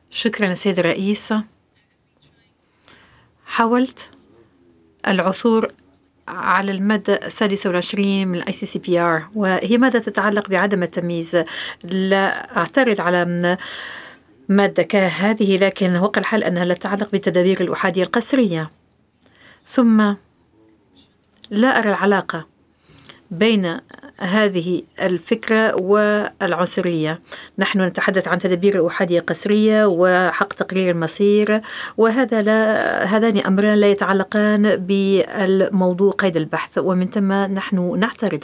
شكرا سيد الرئيس. حاولت العثور على المادة 26 من ICCPR، وهي مادة تتعلق بعدم التمييز. لا أعترض على مادة كهذه، لكن وقع الحال أنها لا تتعلق بالتدابير الأحادية القسرية. ثم لا أرى العلاقة بين هذه الفكرة والعنصرية. نحن نتحدث عن تدابير أحادية قسرية وحق تقرير المصير، هذان أمران لا يتعلقان بالموضوع قيد البحث، ومن ثم نحن نعترض